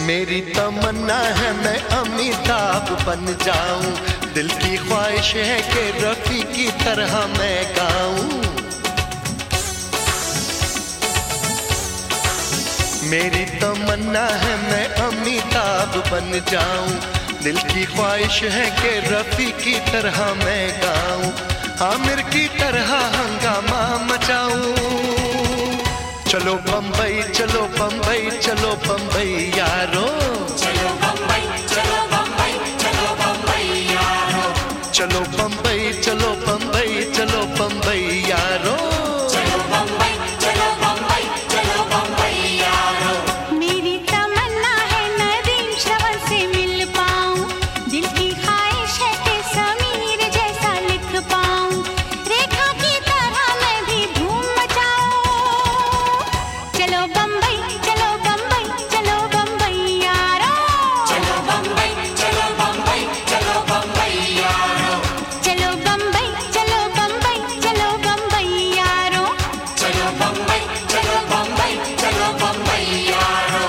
मेरी तमन्ना है मैं अमिताभ बन जाऊं, दिल की ख्वाहिश है कि रफी की तरह मैं गाऊं। मेरी तमन्ना है मैं अमिताभ बन जाऊं, दिल की ख्वाहिश है कि रफी की तरह मैं गाऊं, आमिर की तरह हंगामा मचाऊं। चलो बम्बई चलो बम्बई चलो बम्बई यारो, चलो बम्बई चलो बम्बई चलो बम्बई यारो, चलो बम्बई चलो बम्बई चलो बम्बई यारो, चलो बम्बई चलो बम्बई चलो बम्बई यारो। मेरी तमन्ना है नदीम श्रवण से मिल पाऊं, दिल की ख्वाहिश है कि समीर जैसा लिख पाऊं, रेखा की तरह मैं भी धूम मचाऊं। चलो बम्बई चलो बम्बई चलो बम्बई यारो, चलो बम्बई चलो बम्बई चलो बम्बई यारो, चलो बम्बई चलो बम्बई चलो बम्बई यारो, चलो बम्बई चलो बम्बई चलो बम्बई यारो।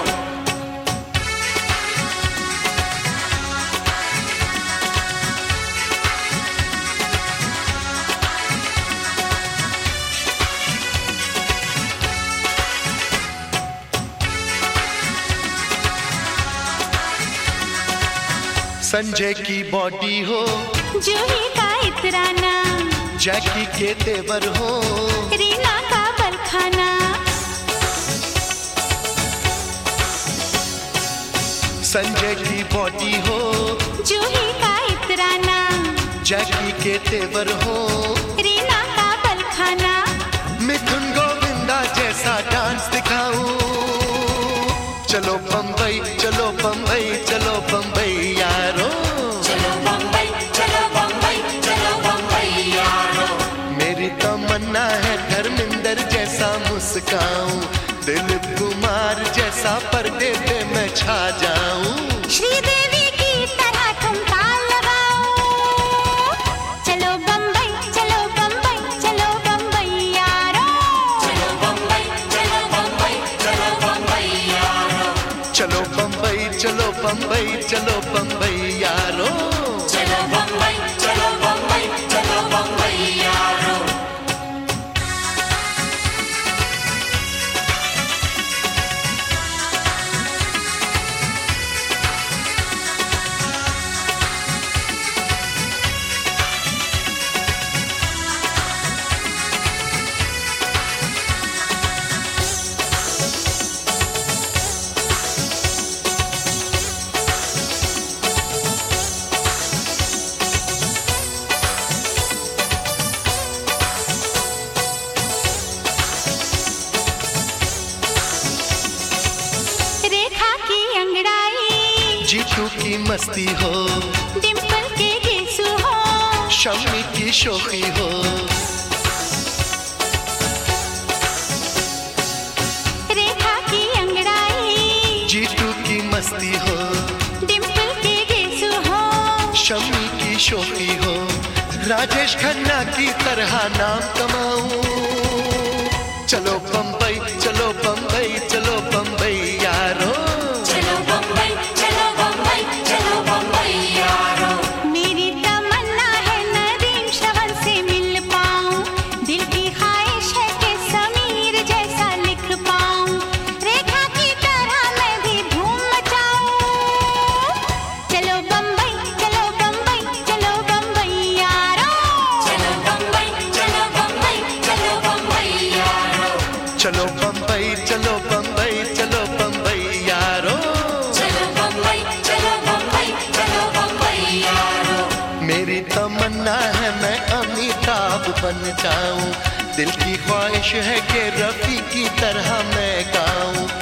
संजय की बॉडी हो जूही का इतराना, जैकी के तेवर हो, रीना का बलखाना, संजय की बॉडी हो जूही का इतराना, जैकी के तेवर हो, रीना का बलखाना, मिथुन गोविंदा जैसा डांस दिखाऊं। चलो बम्बई चलो बम्बई चलो बम्बई यारो, चलो बम्बई चलो बम्बई चलो बम्बई यारो। मेरी तमन्ना है धर्मेंद्र जैसा मुस्काऊं, दिलीप कुमार जैसा पर्दे पे मैं छा जाऊं। श्रीदेवी की तरह तुम ताल लगाओ। चलो बम्बई चलो बम्बई चलो बम्बई यारो, चलो बम्बई चलो बम्बई चलो बम्बई यारो, चलो बम्बई चलो बम्बई चलो बम्बई यारो, चलो बम्बई चलो बम्बई चलो बम्बई यारो। रेखा की अंगड़ाई, जीतू की मस्ती हो, डिम्पल के गेसु हो, शम्मी की शोखी हो, रेखा की अंगड़ाई, जीतू की मस्ती हो, डिम्पल के गेसु हो, शम्मी की शोखी हो, राजेश खन्ना की तरह नाम कमाऊं। चलो बम्बई चलो बम्बई चलो बम्बई यारो, चलो बम्बई चलो बम्बई चलो बम्बई यारो। मेरी तमन्ना है नदीम श्रवण से मिल पाऊं, दिल की ख्वाहिश है कि समीर जैसा लिख पाऊं, रेखा की तरह मैं भी धूम मचाऊं। चलो बम्बई चलो बम्बई चलो बम्बई यारो, चलो बम्बई चलो बम्बई चलो बम्बई यारो, चलो बम्बई चलो बम्बई चलो बम्बई यारो, चलो बम्बई चलो बम्बई चलो बम्बई यारो। मेरी तमन्ना है मैं अमिताभ बन जाऊं, दिल की ख्वाहिश है कि रफी की तरह मैं गाऊं,